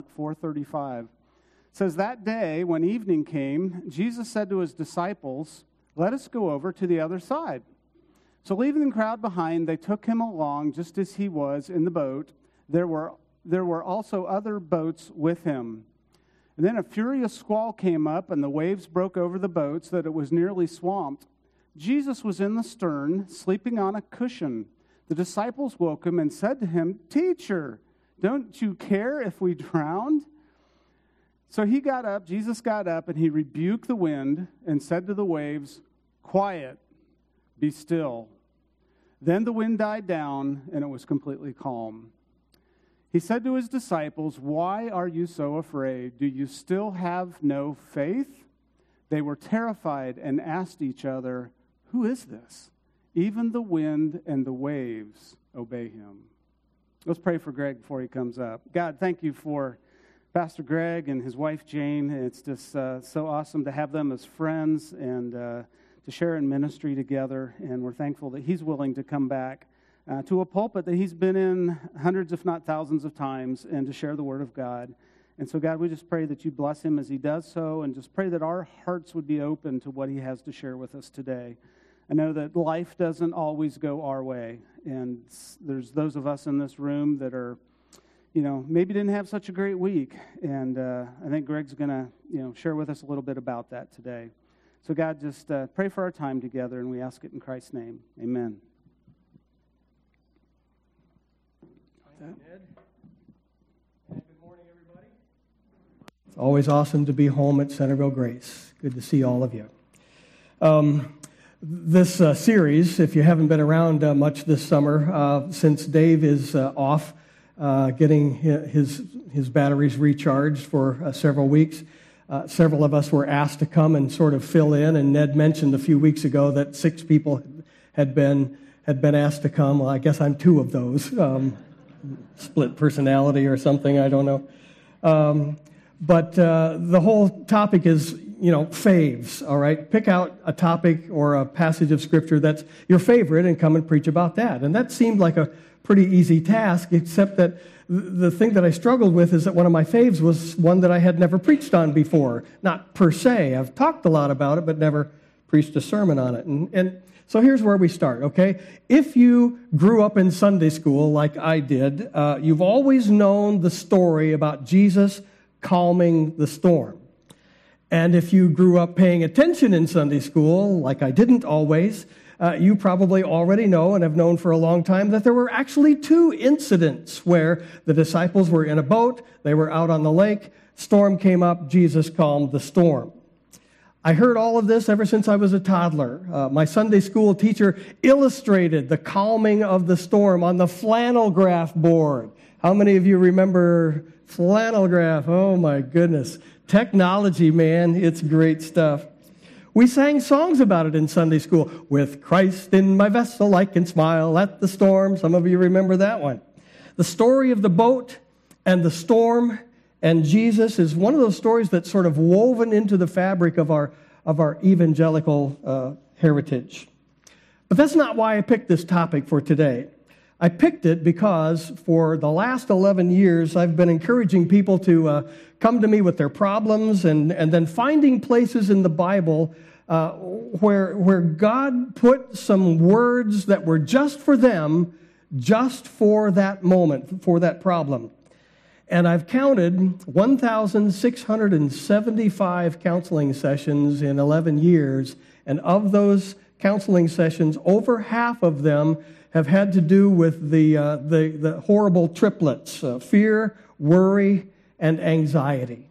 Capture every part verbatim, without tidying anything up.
four thirty-five. It says, that day when evening came, Jesus said to his disciples, let us go over to the other side. So leaving the crowd behind, they took him along just as he was in the boat. There were, there were also other boats with him. And then a furious squall came up, and the waves broke over the boat so that it was nearly swamped. Jesus was in the stern, sleeping on a cushion. The disciples woke him and said to him, Teacher, don't you care if we drowned? So he got up, Jesus got up, and he rebuked the wind and said to the waves, Quiet, be still. Then the wind died down, and it was completely calm. He said to his disciples, Why are you so afraid? Do you still have no faith? They were terrified and asked each other, Who is this? Even the wind and the waves obey him. Let's pray for Greg before he comes up. God, thank you for Pastor Greg and his wife Jane. It's just uh, so awesome to have them as friends and uh, to share in ministry together. And we're thankful that he's willing to come back uh, to a pulpit that he's been in hundreds, if not thousands of times, and to share the Word of God. And so, God, we just pray that you bless him as he does so, and just pray that our hearts would be open to what he has to share with us today. I know that life doesn't always go our way, and there's those of us in this room that are, you know, maybe didn't have such a great week, and uh, I think Greg's going to, you know, share with us a little bit about that today. So, God, just uh, pray for our time together, and we ask it in Christ's name. Amen. Ned. And good morning, everybody. It's always awesome to be home at Centerville Grace. Good to see all of you. Um, this uh, series, if you haven't been around uh, much this summer, uh, since Dave is uh, off uh, getting his his batteries recharged for uh, several weeks, uh, several of us were asked to come and sort of fill in. And Ned mentioned a few weeks ago that six people had been had been asked to come. Well, I guess I'm two of those. Um, split personality or something, I don't know. Um, but uh, the whole topic is, you know, faves, all right? Pick out a topic or a passage of Scripture that's your favorite and come and preach about that. And that seemed like a pretty easy task, except that the thing that I struggled with is that one of my faves was one that I had never preached on before. Not per se. I've talked a lot about it, but never preached a sermon on it. And, and so here's where we start, okay? If you grew up in Sunday school like I did, uh, you've always known the story about Jesus calming the storm. And if you grew up paying attention in Sunday school, like I didn't always, uh, you probably already know and have known for a long time that there were actually two incidents where the disciples were in a boat, they were out on the lake, storm came up, Jesus calmed the storm. I heard all of this ever since I was a toddler. Uh, my Sunday school teacher illustrated the calming of the storm on the flannel graph board. How many of you remember flannel graph? Oh my goodness. Technology, man, it's great stuff. We sang songs about it in Sunday school. With Christ in my vessel, I can smile at the storm. Some of you remember that one. The story of the boat and the storm and Jesus is one of those stories that's sort of woven into the fabric of our of our evangelical uh, heritage. But that's not why I picked this topic for today. I picked it because for the last eleven years, I've been encouraging people to uh, come to me with their problems and, and then finding places in the Bible uh, where, where God put some words that were just for them, just for that moment, for that problem. And I've counted one thousand six hundred seventy-five counseling sessions in eleven years, and of those counseling sessions, over half of them have had to do with the uh, the, the horrible triplets, uh, fear, worry, and anxiety.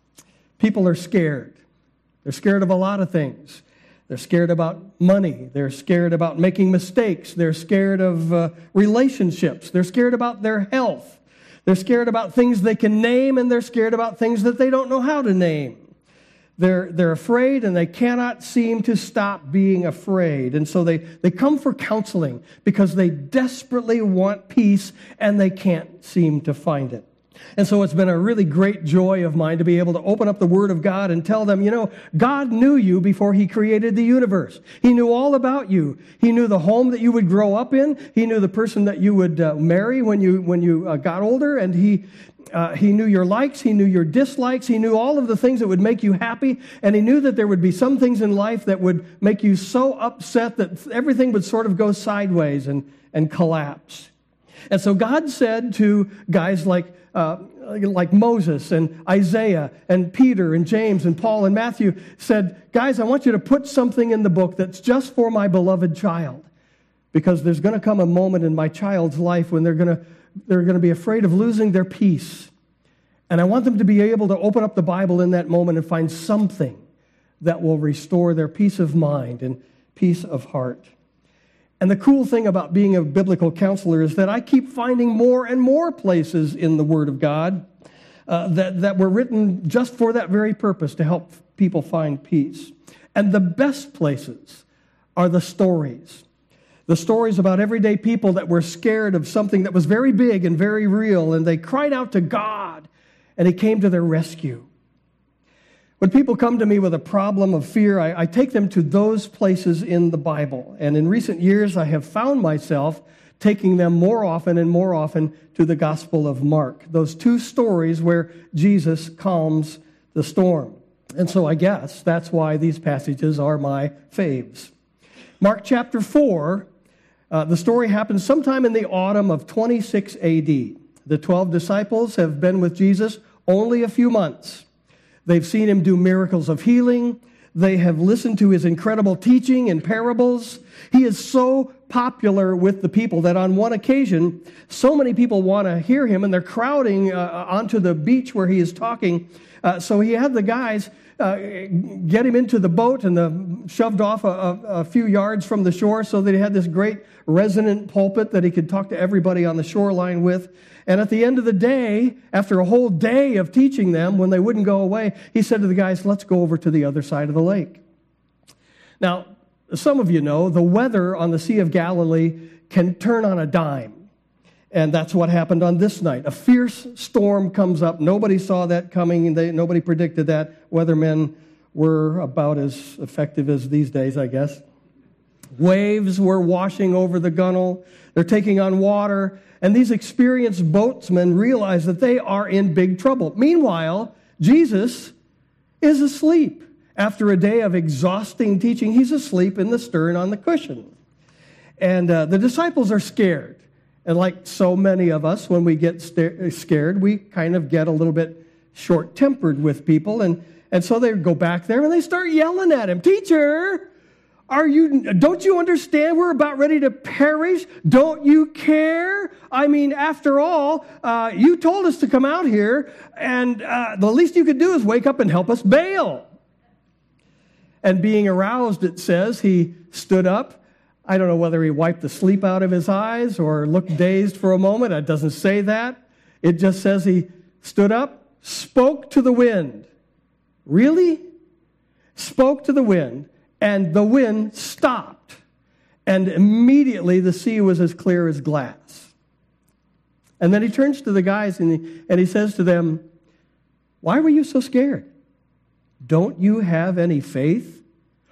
People are scared. They're scared of a lot of things. They're scared about money. They're scared about making mistakes. They're scared of uh, relationships. They're scared about their health. They're scared about things they can name, and they're scared about things that they don't know how to name. They're, they're afraid, and they cannot seem to stop being afraid. And so they, they come for counseling because they desperately want peace, and they can't seem to find it. And so it's been a really great joy of mine to be able to open up the Word of God and tell them, you know, God knew you before He created the universe. He knew all about you. He knew the home that you would grow up in. He knew the person that you would uh, marry when you when you uh, got older. And He uh, He knew your likes. He knew your dislikes. He knew all of the things that would make you happy. And He knew that there would be some things in life that would make you so upset that everything would sort of go sideways and, and collapse. And so God said to guys like Uh, like Moses and Isaiah and Peter and James and Paul and Matthew, said, guys, I want you to put something in the book that's just for my beloved child, because there's going to come a moment in my child's life when they're going to they're going to be afraid of losing their peace. And I want them to be able to open up the Bible in that moment and find something that will restore their peace of mind and peace of heart. And the cool thing about being a biblical counselor is that I keep finding more and more places in the Word of God uh, that, that were written just for that very purpose, to help people find peace. And the best places are the stories. The stories about everyday people that were scared of something that was very big and very real, and they cried out to God, and He came to their rescue. When people come to me with a problem of fear, I, I take them to those places in the Bible. And in recent years, I have found myself taking them more often and more often to the Gospel of Mark, those two stories where Jesus calms the storm. And so I guess that's why these passages are my faves. Mark chapter four, uh, the story happens sometime in the autumn of twenty-six A D. The twelve disciples have been with Jesus only a few months. They've seen Him do miracles of healing. They have listened to His incredible teaching and parables. He is so popular with the people that on one occasion, so many people want to hear Him, and they're crowding uh, onto the beach where He is talking. Uh, so He had the guys uh, get Him into the boat and the, shoved off a, a, a few yards from the shore so that He had this great resonant pulpit that He could talk to everybody on the shoreline with. And at the end of the day, after a whole day of teaching them, when they wouldn't go away, He said to the guys, let's go over to the other side of the lake. Now, some of you know the weather on the Sea of Galilee can turn on a dime. And that's what happened on this night. A fierce storm comes up. Nobody saw that coming, and they, nobody predicted that. Weathermen were about as effective as these days, I guess. Waves were washing over the gunnel. They're taking on water. And these experienced boatsmen realize that they are in big trouble. Meanwhile, Jesus is asleep. After a day of exhausting teaching, He's asleep in the stern on the cushion. And uh, the disciples are scared. And like so many of us, when we get st- scared, we kind of get a little bit short-tempered with people. And, and so they go back there and they start yelling at Him, Teacher, Are you, don't you understand we're about ready to perish? Don't you care? I mean, after all, uh, you told us to come out here, and uh, the least you could do is wake up and help us bail. And being aroused, it says, He stood up. I don't know whether He wiped the sleep out of His eyes or looked dazed for a moment. It doesn't say that. It just says He stood up, spoke to the wind. Really? Spoke to the wind. And the wind stopped. And immediately the sea was as clear as glass. And then He turns to the guys and he, and he says to them, why were you so scared? Don't you have any faith?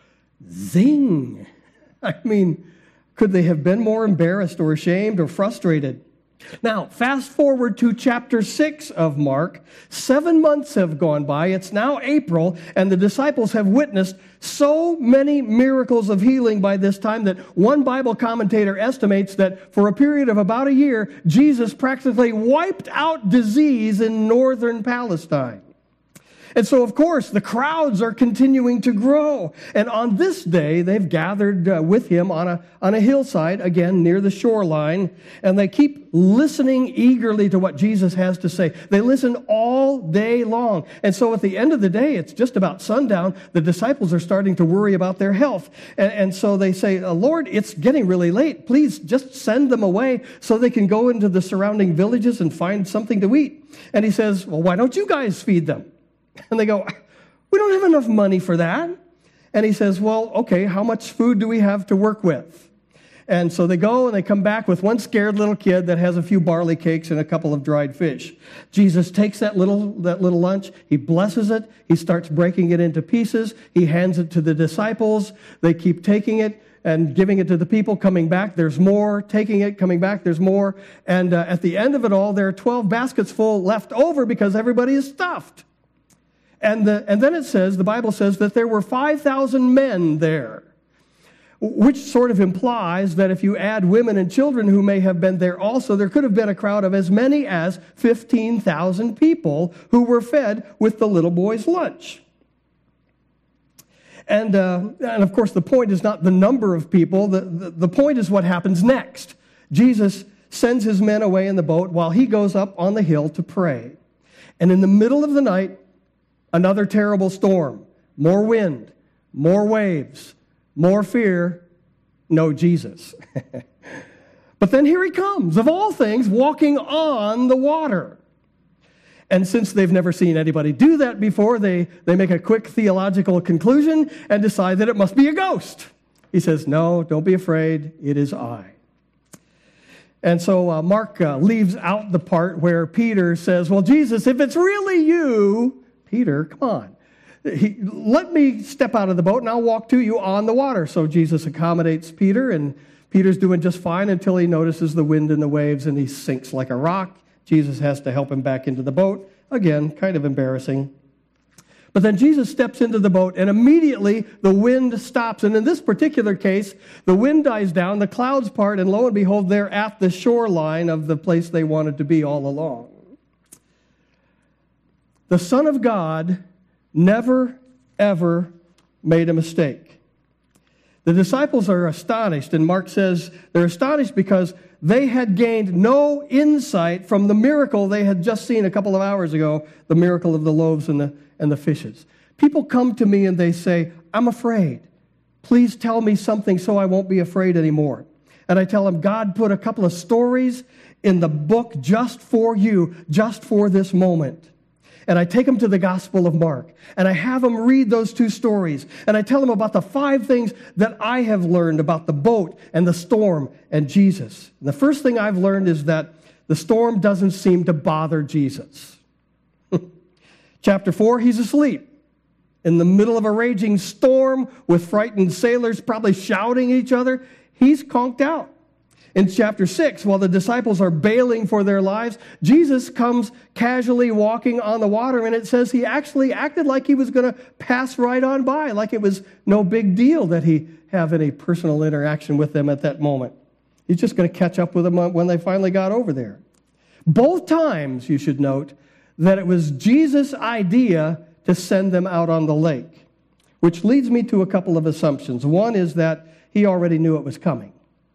Zing! I mean, could they have been more embarrassed or ashamed or frustrated? Now, fast forward to chapter six of Mark. Seven months have gone by. It's now April, and the disciples have witnessed so many miracles of healing by this time that one Bible commentator estimates that for a period of about a year, Jesus practically wiped out disease in northern Palestine. And so, of course, the crowds are continuing to grow. And on this day, they've gathered uh, with Him on a, on a hillside, again, near the shoreline, and they keep listening eagerly to what Jesus has to say. They listen all day long. And so at the end of the day, it's just about sundown. The disciples are starting to worry about their health. And, and so they say, Lord, it's getting really late. Please just send them away so they can go into the surrounding villages and find something to eat. And He says, well, why don't you guys feed them? And they go, we don't have enough money for that. And He says, well, okay, how much food do we have to work with? And so they go and they come back with one scared little kid that has a few barley cakes and a couple of dried fish. Jesus takes that little, that little lunch, he blesses it, he starts breaking it into pieces, he hands it to the disciples, they keep taking it and giving it to the people, coming back, there's more, taking it, coming back, there's more. And uh, at the end of it all, there are twelve baskets full left over because everybody is stuffed. And, the, and then it says, the Bible says that there were five thousand men there, which sort of implies that if you add women and children who may have been there also, there could have been a crowd of as many as fifteen thousand people who were fed with the little boy's lunch. And, uh, and of course, the point is not the number of people. The, the, the point is what happens next. Jesus sends his men away in the boat while he goes up on the hill to pray. And in the middle of the night, another terrible storm, more wind, more waves, more fear, no Jesus. But then here he comes, of all things, walking on the water. And since they've never seen anybody do that before, they, they make a quick theological conclusion and decide that it must be a ghost. He says, no, don't be afraid, it is I. And so uh, Mark uh, leaves out the part where Peter says, well, Jesus, if it's really you, Peter, come on. He, let me step out of the boat and I'll walk to you on the water. So Jesus accommodates Peter, and Peter's doing just fine until he notices the wind and the waves and he sinks like a rock. Jesus has to help him back into the boat. Again, kind of embarrassing. But then Jesus steps into the boat and immediately the wind stops. And in this particular case, the wind dies down, the clouds part, and lo and behold, they're at the shoreline of the place they wanted to be all along. The Son of God never, ever made a mistake. The disciples are astonished, and Mark says they're astonished because they had gained no insight from the miracle they had just seen a couple of hours ago, the miracle of the loaves and the, and the fishes. People come to me and they say, I'm afraid. Please tell me something so I won't be afraid anymore. And I tell them, God put a couple of stories in the book just for you, just for this moment. And I take them to the Gospel of Mark, and I have them read those two stories, and I tell them about the five things that I have learned about the boat and the storm and Jesus. And the first thing I've learned is that the storm doesn't seem to bother Jesus. Chapter four, he's asleep in the middle of a raging storm with frightened sailors probably shouting at each other. He's conked out. In chapter six, while the disciples are bailing for their lives, Jesus comes casually walking on the water, and it says he actually acted like he was going to pass right on by, like it was no big deal that he have any personal interaction with them at that moment. He's just going to catch up with them when they finally got over there. Both times, you should note, that it was Jesus' idea to send them out on the lake, which leads me to a couple of assumptions. One is that he already knew it was coming.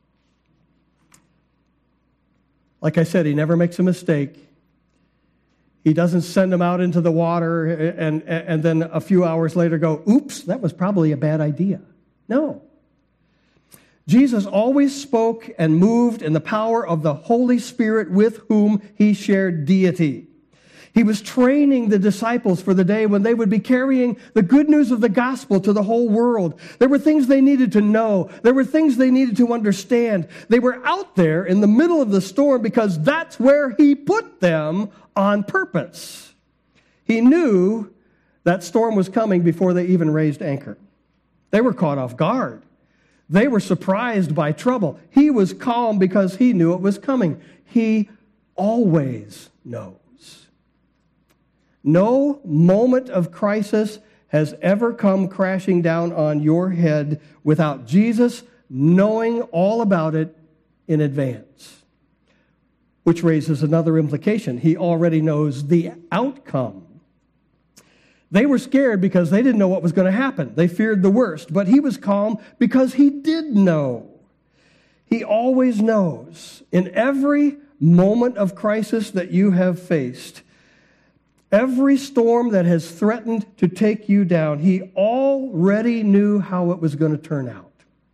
Like I said, he never makes a mistake. He doesn't send them out into the water and, and then a few hours later go, oops, that was probably a bad idea. No. Jesus always spoke and moved in the power of the Holy Spirit with whom he shared deity. He was training the disciples for the day when they would be carrying the good news of the gospel to the whole world. There were things they needed to know. There were things they needed to understand. They were out there in the middle of the storm because that's where he put them on purpose. He knew that storm was coming before they even raised anchor. They were caught off guard. They were surprised by trouble. He was calm because he knew it was coming. He always knows. No moment of crisis has ever come crashing down on your head without Jesus knowing all about it in advance. Which raises another implication. He already knows the outcome. They were scared because they didn't know what was going to happen. They feared the worst, but he was calm because he did know. He always knows. In every moment of crisis that you have faced, every storm that has threatened to take you down, he already knew how it was going to turn out.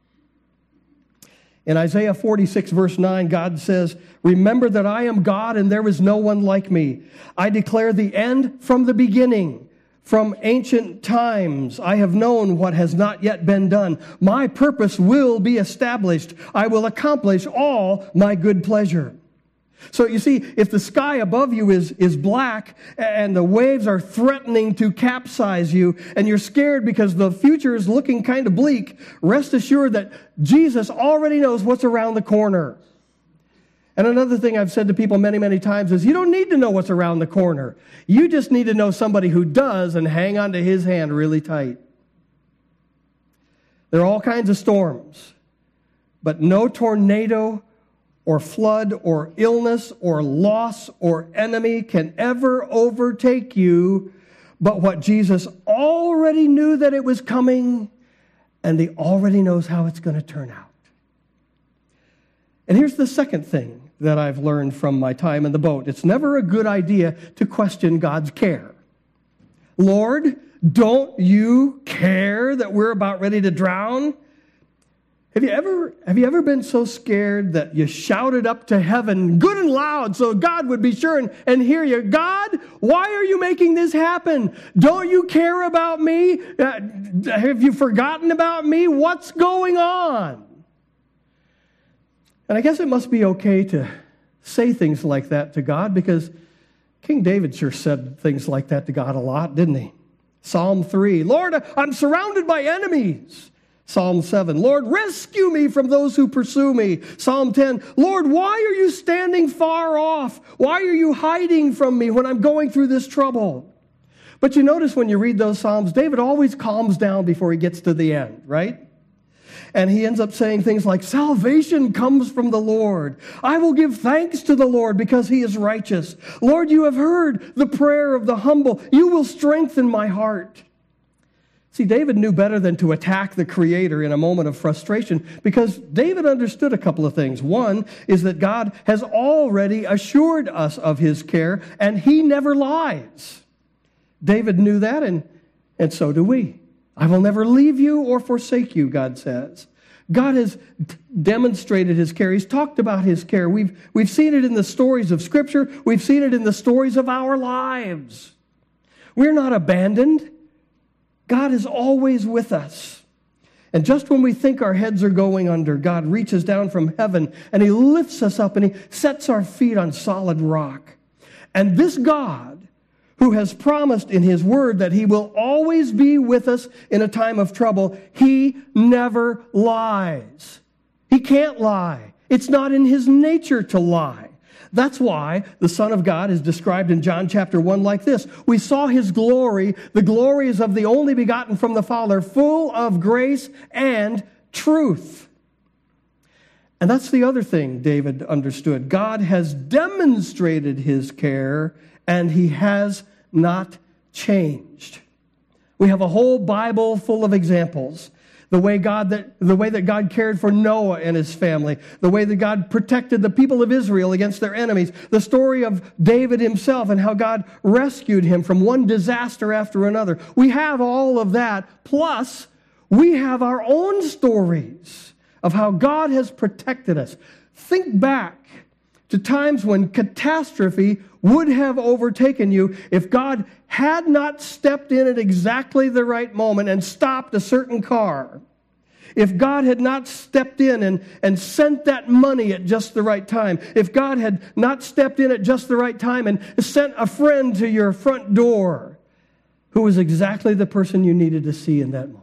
In Isaiah forty-six, verse nine, God says, remember that I am God and there is no one like me. I declare the end from the beginning, From ancient times I have known what has not yet been done. My purpose will be established. I will accomplish all my good pleasure. So you see, if the sky above you is, is black and the waves are threatening to capsize you and you're scared because the future is looking kind of bleak, rest assured that Jesus already knows what's around the corner. And another thing I've said to people many, many times is you don't need to know what's around the corner. You just need to know somebody who does and hang on to his hand really tight. There are all kinds of storms, but no tornado or flood or illness or loss or enemy can ever overtake you but what Jesus already knew that it was coming, and he already knows how it's going to turn out. And here's the second thing that I've learned from my time in the boat. It's never a good idea to question God's care. Lord, don't you care that we're about ready to drown? Have you ever, have you ever been so scared that you shouted up to heaven good and loud so God would be sure and, and hear you? God, why are you making this happen? Don't you care about me? Uh, have you forgotten about me? What's going on? And I guess it must be okay to say things like that to God, because King David sure said things like that to God a lot, didn't he? Psalm three, Lord, I'm surrounded by enemies. Psalm seven, Lord, rescue me from those who pursue me. Psalm ten, Lord, why are you standing far off? Why are you hiding from me when I'm going through this trouble? But you notice when you read those Psalms, David always calms down before he gets to the end, right? And he ends up saying things like, salvation comes from the Lord. I will give thanks to the Lord because he is righteous. Lord, you have heard the prayer of the humble. You will strengthen my heart. See, David knew better than to attack the Creator in a moment of frustration, because David understood a couple of things. One is that God has already assured us of his care, and he never lies. David knew that, and, and so do we. I will never leave you or forsake you, God says. God has d- demonstrated his care. He's talked about his care. We've, we've seen it in the stories of Scripture. We've seen it in the stories of our lives. We're not abandoned. God is always with us. And just when we think our heads are going under, God reaches down from heaven and he lifts us up and he sets our feet on solid rock. And this God, who has promised in his word that he will always be with us in a time of trouble, he never lies. He can't lie. It's not in his nature to lie. That's why the Son of God is described in John chapter one like this. We saw his glory. The glory is of the only begotten from the Father, full of grace and truth. And that's the other thing David understood. God has demonstrated his care, and he has not changed. We have a whole Bible full of examples. The way God that the way that God cared for Noah and his family, the way that God protected the people of Israel against their enemies, the story of David himself and how God rescued him from one disaster after another. We have all of that, plus we have our own stories of how God has protected us. Think back to times when catastrophe would have overtaken you if God had not stepped in at exactly the right moment and stopped a certain car. If God had not stepped in and, and sent that money at just the right time. If God had not stepped in at just the right time and sent a friend to your front door who was exactly the person you needed to see in that moment.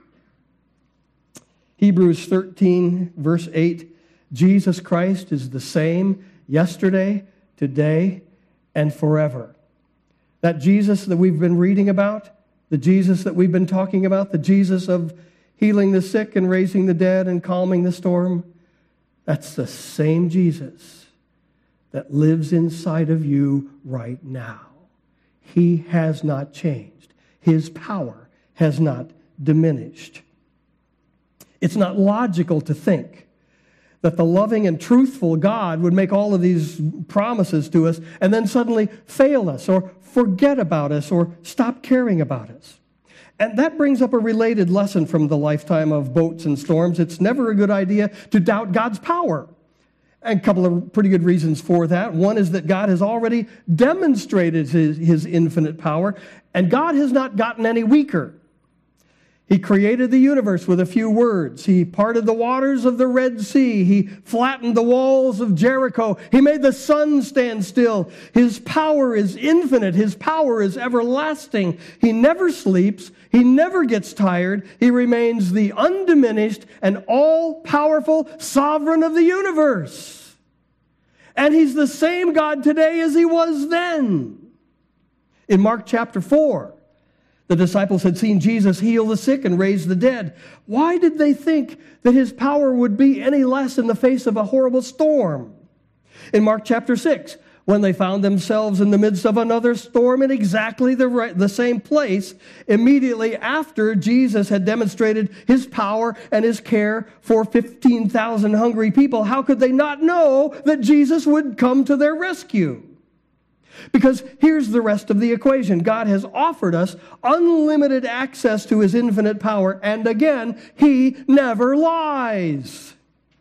Hebrews thirteen, verse eight, Jesus Christ is the same yesterday, today, and forever. That Jesus that we've been reading about, the Jesus that we've been talking about, the Jesus of healing the sick and raising the dead and calming the storm, that's the same Jesus that lives inside of you right now. He has not changed. His power has not diminished. It's not logical to think that the loving and truthful God would make all of these promises to us and then suddenly fail us or forget about us or stop caring about us. And that brings up a related lesson from the lifetime of boats and storms. It's never a good idea to doubt God's power. And a couple of pretty good reasons for that. One is that God has already demonstrated his, his infinite power, and God has not gotten any weaker. He created the universe with a few words. He parted the waters of the Red Sea. He flattened the walls of Jericho. He made the sun stand still. His power is infinite. His power is everlasting. He never sleeps. He never gets tired. He remains the undiminished and all-powerful sovereign of the universe. And he's the same God today as he was then. In Mark chapter four, the disciples had seen Jesus heal the sick and raise the dead. Why did they think that his power would be any less in the face of a horrible storm? In Mark chapter six, when they found themselves in the midst of another storm in exactly the, right, the same place, immediately after Jesus had demonstrated his power and his care for fifteen thousand hungry people, how could they not know that Jesus would come to their rescue? Because here's the rest of the equation. God has offered us unlimited access to his infinite power, and again, he never lies.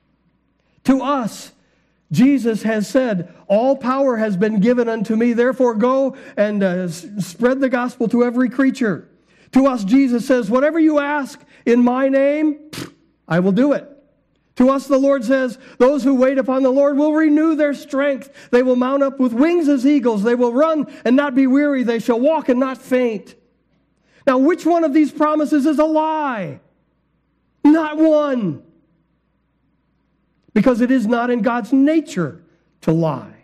To us, Jesus has said, all power has been given unto me, therefore go and uh, spread the gospel to every creature. To us, Jesus says, whatever you ask in my name, I will do it. To us, the Lord says, those who wait upon the Lord will renew their strength. They will mount up with wings as eagles. They will run and not be weary. They shall walk and not faint. Now, which one of these promises is a lie? Not one. Because it is not in God's nature to lie.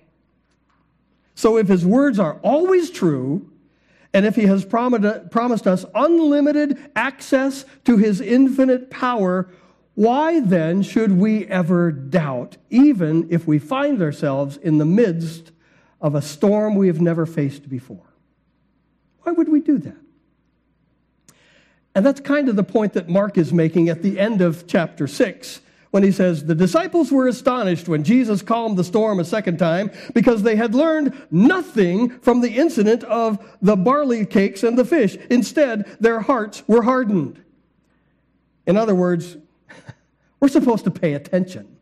So if his words are always true, and if he has promised us unlimited access to his infinite power, why then should we ever doubt, even if we find ourselves in the midst of a storm we have never faced before? Why would we do that? And that's kind of the point that Mark is making at the end of chapter six, when he says, the disciples were astonished when Jesus calmed the storm a second time because they had learned nothing from the incident of the barley cakes and the fish. Instead, their hearts were hardened. In other words, we're supposed to pay attention.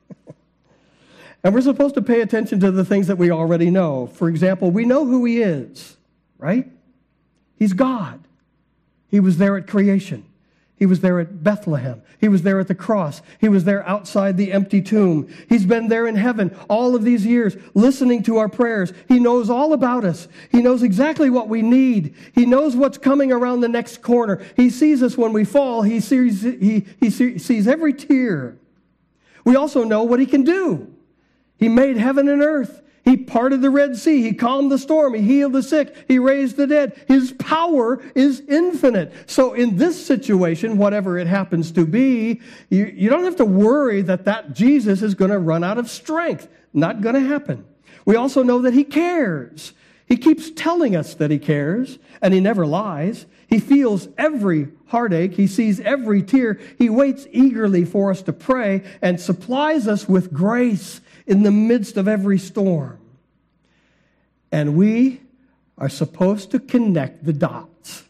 And we're supposed to pay attention to the things that we already know. For example, we know who he is, right? He's God. He was there at creation. He was there at Bethlehem. He was there at the cross. He was there outside the empty tomb. He's been there in heaven all of these years, listening to our prayers. He knows all about us. He knows exactly what we need. He knows what's coming around the next corner. He sees us when we fall. He sees, he, he sees every tear. We also know what he can do. He made heaven and earth. He parted the Red Sea. He calmed the storm. He healed the sick. He raised the dead. His power is infinite. So in this situation, whatever it happens to be, you, you don't have to worry that that Jesus is going to run out of strength. Not going to happen. We also know that he cares. He keeps telling us that he cares, and he never lies. He feels every heartache. He sees every tear. He waits eagerly for us to pray and supplies us with grace in the midst of every storm. And we are supposed to connect the dots.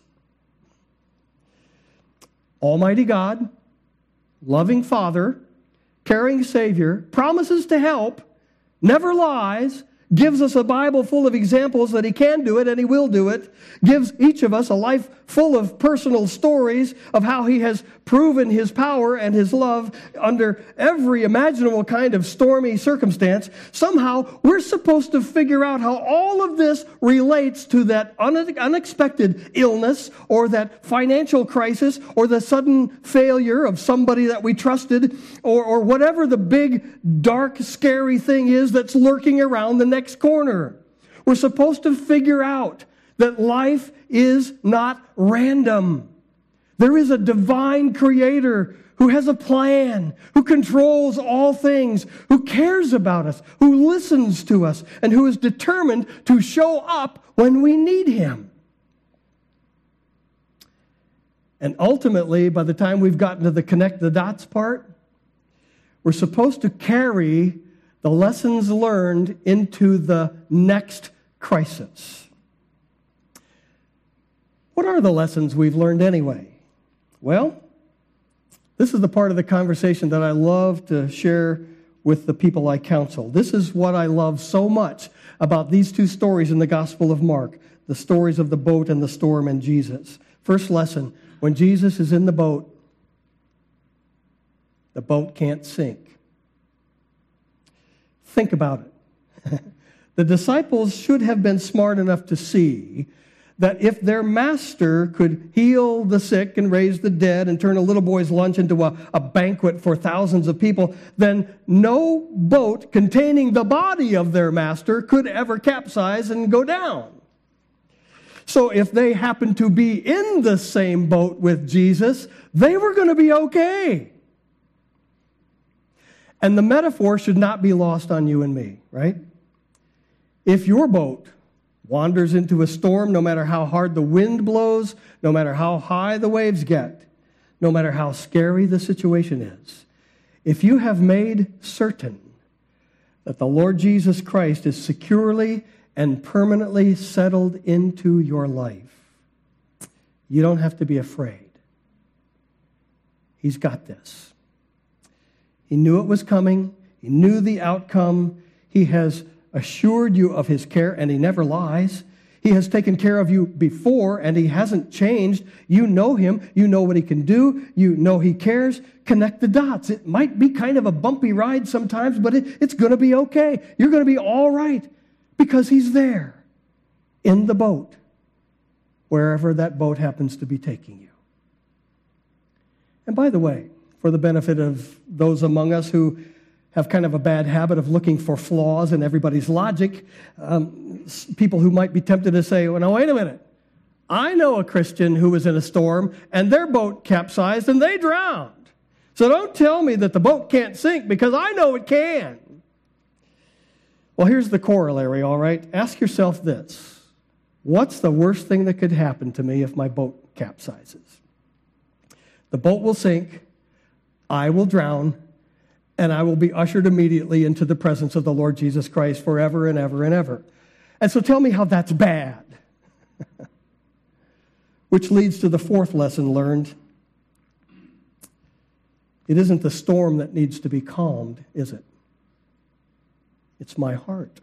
Almighty God, loving Father, caring Savior, promises to help, never lies, gives us a Bible full of examples that he can do it and he will do it, gives each of us a life full of personal stories of how he has proven his power and his love under every imaginable kind of stormy circumstance. Somehow, we're supposed to figure out how all of this relates to that unexpected illness or that financial crisis or the sudden failure of somebody that we trusted or, or whatever the big, dark, scary thing is that's lurking around the next corner. We're supposed to figure out that life is not random. There is a divine creator who has a plan, who controls all things, who cares about us, who listens to us, and who is determined to show up when we need him. And ultimately, by the time we've gotten to the connect the dots part, we're supposed to carry the lessons learned into the next crisis. What are the lessons we've learned anyway? Well, this is the part of the conversation that I love to share with the people I counsel. This is what I love so much about these two stories in the Gospel of Mark, the stories of the boat and the storm and Jesus. First lesson, when Jesus is in the boat, the boat can't sink. Think about it. The disciples should have been smart enough to see that if their master could heal the sick and raise the dead and turn a little boy's lunch into a, a banquet for thousands of people, then no boat containing the body of their master could ever capsize and go down. So if they happened to be in the same boat with Jesus, they were going to be okay. And the metaphor should not be lost on you and me, right? If your boat wanders into a storm, no matter how hard the wind blows, no matter how high the waves get, no matter how scary the situation is, if you have made certain that the Lord Jesus Christ is securely and permanently settled into your life, you don't have to be afraid. He's got this. He knew it was coming. He knew the outcome. He has assured you of his care, and he never lies. He has taken care of you before, and he hasn't changed. You know him. You know what he can do. You know he cares. Connect the dots. It might be kind of a bumpy ride sometimes, but it, it's going to be okay. You're going to be all right because he's there in the boat, wherever that boat happens to be taking you. And by the way, for the benefit of those among us who have kind of a bad habit of looking for flaws in everybody's logic, um, people who might be tempted to say, well, now, wait a minute. I know a Christian who was in a storm, and their boat capsized, and they drowned. So don't tell me that the boat can't sink, because I know it can. Well, here's the corollary, all right? Ask yourself this. What's the worst thing that could happen to me if my boat capsizes? The boat will sink, I will drown, and I will be ushered immediately into the presence of the Lord Jesus Christ forever and ever and ever. And so tell me how that's bad. Which leads to the fourth lesson learned. It isn't the storm that needs to be calmed, is it? It's my heart.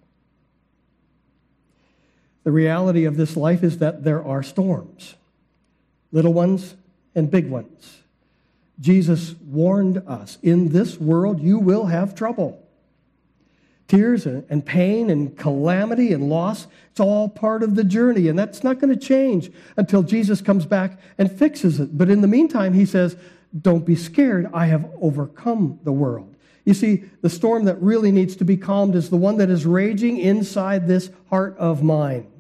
The reality of this life is that there are storms, little ones and big ones. Jesus warned us, in this world you will have trouble. Tears and pain and calamity and loss, it's all part of the journey, and that's not going to change until Jesus comes back and fixes it. But in the meantime, he says, don't be scared, I have overcome the world. You see, the storm that really needs to be calmed is the one that is raging inside this heart of mine.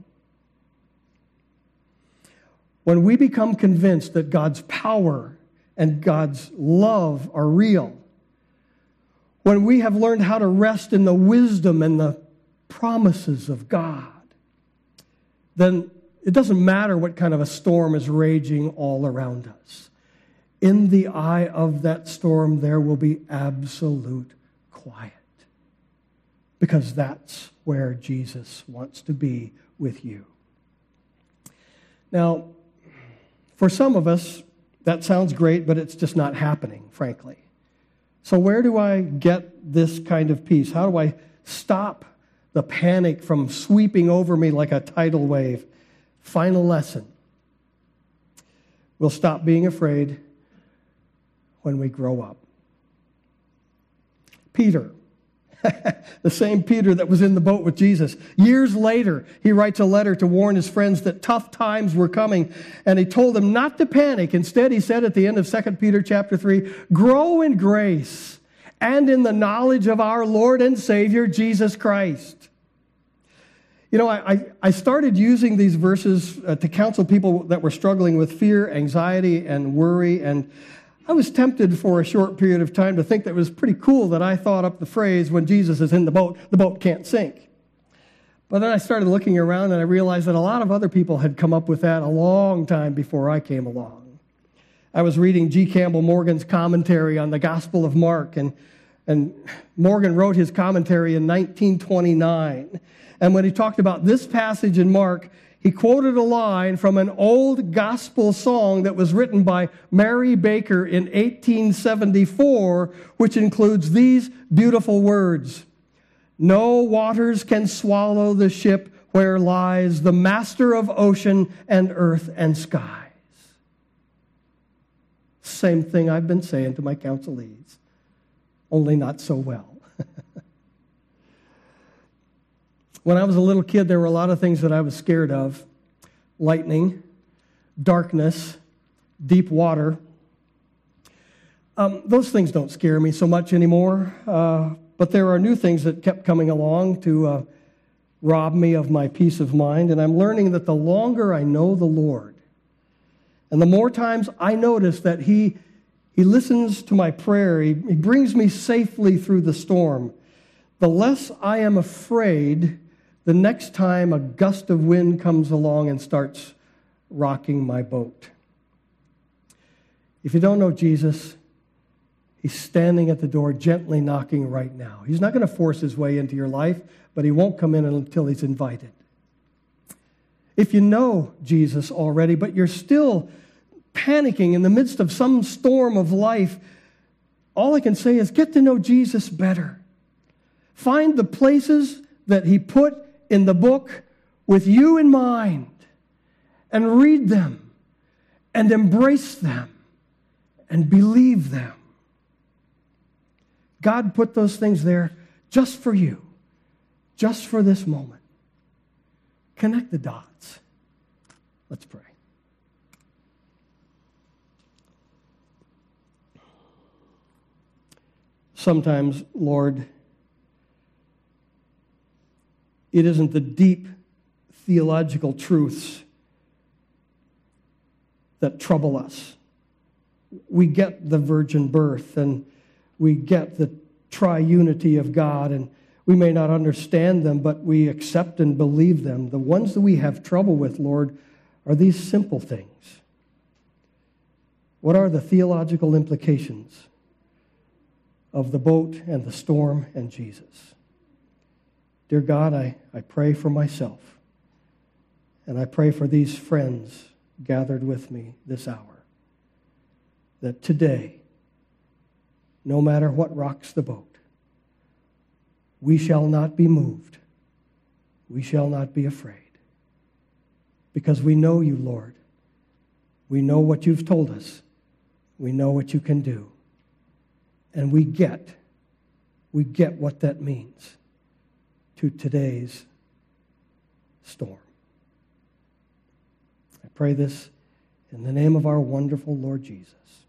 When we become convinced that God's power and God's love are real, when we have learned how to rest in the wisdom and the promises of God, then it doesn't matter what kind of a storm is raging all around us. In the eye of that storm, there will be absolute quiet, because that's where Jesus wants to be with you. Now, for some of us, that sounds great, but it's just not happening, frankly. So where do I get this kind of peace? How do I stop the panic from sweeping over me like a tidal wave? Final lesson. We'll stop being afraid when we grow up. Peter, the same Peter that was in the boat with Jesus. Years later, he writes a letter to warn his friends that tough times were coming, and he told them not to panic. Instead, he said at the end of Second Peter chapter three, grow in grace and in the knowledge of our Lord and Savior, Jesus Christ. You know, I, I started using these verses uh, to counsel people that were struggling with fear, anxiety, and worry, and I was tempted for a short period of time to think that it was pretty cool that I thought up the phrase, when Jesus is in the boat, the boat can't sink. But then I started looking around and I realized that a lot of other people had come up with that a long time before I came along. I was reading G. Campbell Morgan's commentary on the Gospel of Mark, and, and Morgan wrote his commentary in nineteen twenty-nine. And when he talked about this passage in Mark, He quoted a line from an old gospel song that was written by Mary Baker in eighteen seventy-four, which includes these beautiful words: "No waters can swallow the ship where lies the master of ocean and earth and skies." Same thing I've been saying to my counselees, only not so well. When I was a little kid, there were a lot of things that I was scared of: lightning, darkness, deep water. Um, those things don't scare me so much anymore, uh, but there are new things that kept coming along to uh, rob me of my peace of mind, and I'm learning that the longer I know the Lord, and the more times I notice that He, he listens to my prayer, he, he brings me safely through the storm, the less I am afraid the next time a gust of wind comes along and starts rocking my boat. If you don't know Jesus, He's standing at the door, gently knocking right now. He's not going to force His way into your life, but He won't come in until He's invited. If you know Jesus already, but you're still panicking in the midst of some storm of life, all I can say is get to know Jesus better. Find the places that He put in the book with you in mind, and read them, and embrace them, and believe them. God put those things there just for you, just for this moment. Connect the dots. Let's pray. Sometimes, Lord, it isn't the deep theological truths that trouble us. We get the virgin birth, and we get the triunity of God, and we may not understand them, but we accept and believe them. The ones that we have trouble with, Lord, are these simple things. What are the theological implications of the boat and the storm and Jesus? Dear God, I, I pray for myself, and I pray for these friends gathered with me this hour, that today, no matter what rocks the boat, we shall not be moved. We shall not be afraid, because we know you, Lord. We know what you've told us. We know what you can do. And we get, we get what that means to today's storm. I pray this in the name of our wonderful Lord Jesus.